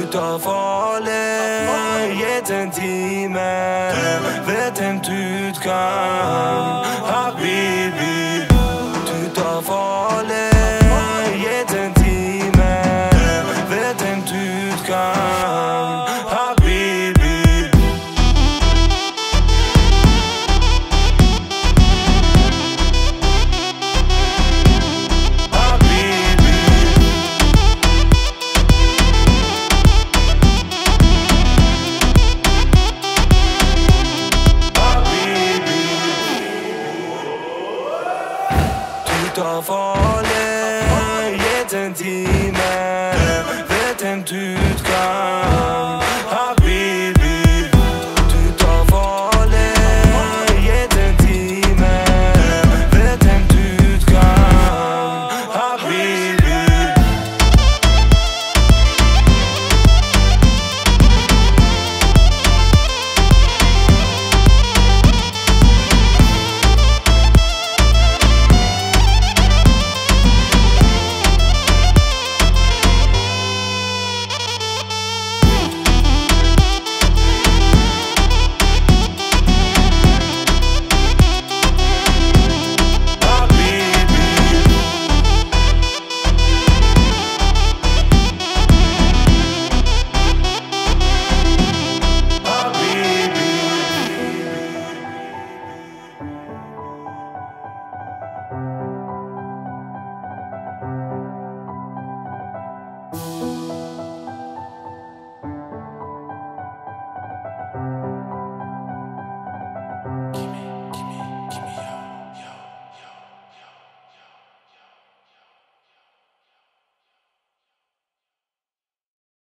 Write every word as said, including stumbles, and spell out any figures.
Ut av alle gitt en time, vet en utgang, habibi. Ut av alle gitt en time, vet en utgang, habibi. Ut av alle gitt en time, vet en utgang, habibi. Ut av alle gitt en time, vet en utgang, habibi. Give me